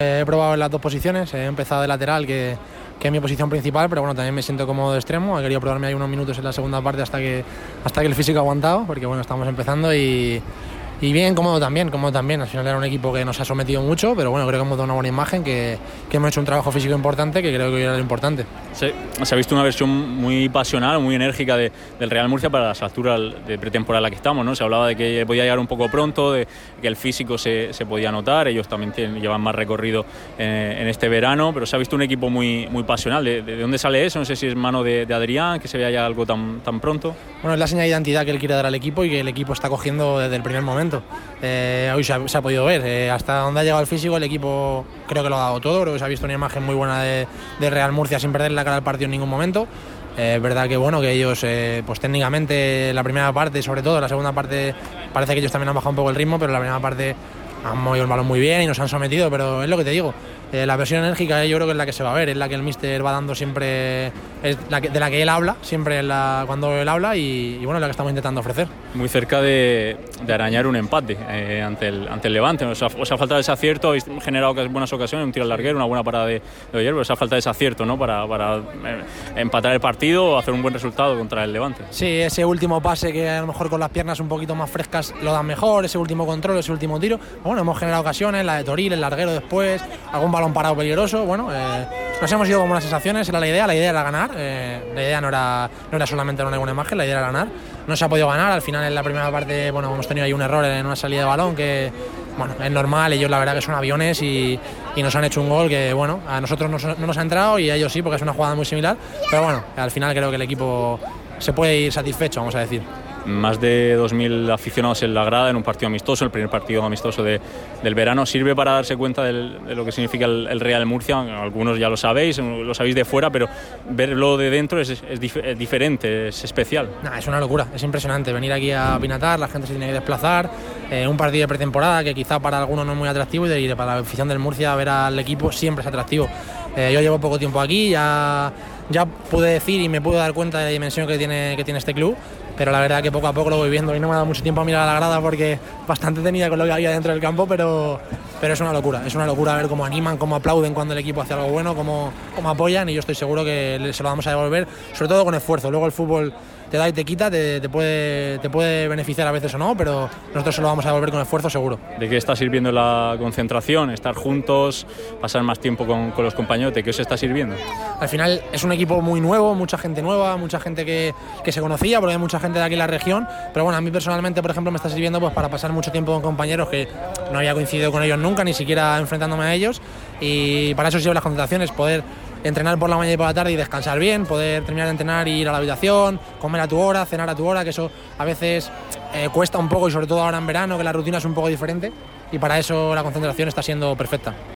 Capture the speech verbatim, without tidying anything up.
He probado en las dos posiciones, he empezado de lateral, que, que es mi posición principal, pero bueno, también me siento cómodo de extremo. He querido probarme ahí unos minutos en la segunda parte hasta que, hasta que el físico ha aguantado, porque bueno, estamos empezando y, y bien, cómodo también, cómodo también. Al final era un equipo que nos ha sometido mucho, pero bueno, creo que hemos dado una buena imagen, que, que hemos hecho un trabajo físico importante, que creo que era lo importante. Se, se ha visto una versión muy pasional, muy enérgica de, del Real Murcia para las alturas de pretemporada en la que estamos, ¿no? Se hablaba de que podía llegar un poco pronto, de que el físico se, se podía notar, ellos también tienen, llevan más recorrido en, en este verano, pero se ha visto un equipo muy, muy pasional. ¿De, de dónde sale eso? No sé si es mano de, de Adrián, que se vea ya algo tan, tan pronto. Bueno, es la señal de identidad que él quiere dar al equipo y que el equipo está cogiendo desde el primer momento. Eh, hoy se ha, se ha podido ver, eh, hasta donde ha llegado el físico el equipo creo que lo ha dado todo, creo que se ha visto una imagen muy buena de, de Real Murcia sin perder la cara al partido en ningún momento. Eh, es verdad que bueno, que ellos eh, pues técnicamente la primera parte, sobre todo la segunda parte parece que ellos también han bajado un poco el ritmo, pero la primera parte han movido el balón muy bien y nos han sometido, pero es lo que te digo, eh, la versión enérgica yo creo que es la que se va a ver, es la que el míster va dando siempre, es la que, de la que él habla siempre la, cuando él habla y, y bueno, es la que estamos intentando ofrecer. Muy cerca de, de arañar un empate eh, ante, el, ante el Levante, os ha, os ha faltado ese acierto, habéis generado buenas ocasiones, un tiro al larguero, una buena parada de, de Oyer, pero os ha faltado ese acierto, ¿no? para, para eh, empatar el partido o hacer un buen resultado contra el Levante. Sí, ese último pase que a lo mejor con las piernas un poquito más frescas lo dan mejor, ese último control, ese último tiro. Bueno, hemos generado ocasiones, la de Toril, el larguero después, algún balón parado peligroso. Bueno, eh, nos hemos ido con buenas sensaciones, era la idea, la idea era ganar, eh, la idea no era, no era solamente una buena imagen, la idea era ganar. No se ha podido ganar, al final en la primera parte bueno, hemos tenido ahí un error en una salida de balón que bueno, es normal, ellos la verdad que son aviones y, y nos han hecho un gol que bueno, a nosotros no, no nos ha entrado y a ellos sí, porque es una jugada muy similar, pero bueno, al final creo que el equipo se puede ir satisfecho, vamos a decir. Más de dos mil aficionados en la grada en un partido amistoso, el primer partido amistoso de, del verano. ¿Sirve para darse cuenta del, de lo que significa el, el Real Murcia? Algunos ya lo sabéis, lo sabéis de fuera, pero verlo de dentro es, es, dif es diferente, es especial. Nah, es una locura, es impresionante venir aquí a Pinatar, la gente se tiene que desplazar, eh, un partido de pretemporada que quizá para algunos no es muy atractivo y, de, y para la afición del Murcia ver al equipo siempre es atractivo. Eh, yo llevo poco tiempo aquí, ya, ya pude decir y me pude dar cuenta de la dimensión que tiene, que tiene este club, pero la verdad que poco a poco lo voy viendo y no me ha dado mucho tiempo a mirar a la grada porque bastante tenía con lo que había dentro del campo, pero, pero es una locura, es una locura ver cómo animan, cómo aplauden cuando el equipo hace algo bueno, cómo, cómo apoyan y yo estoy seguro que se lo vamos a devolver, sobre todo con esfuerzo. Luego el fútbol te da y te quita, te, te, puede, te puede beneficiar a veces o no, pero nosotros se lo vamos a devolver con esfuerzo seguro. ¿De qué está sirviendo la concentración? ¿Estar juntos, pasar más tiempo con, con los compañeros? ¿De qué os está sirviendo? Al final es un equipo muy nuevo, mucha gente nueva, mucha gente que, que se conocía, porque hay mucha gente de aquí en la región, pero bueno, a mí personalmente, por ejemplo, me está sirviendo pues, para pasar mucho tiempo con compañeros que no había coincidido con ellos nunca, ni siquiera enfrentándome a ellos, y para eso sirven las concentraciones, poder entrenar por la mañana y por la tarde y descansar bien, poder terminar de entrenar y ir a la habitación, comer a tu hora, cenar a tu hora, que eso a veces eh, cuesta un poco y sobre todo ahora en verano que la rutina es un poco diferente y para eso la concentración está siendo perfecta.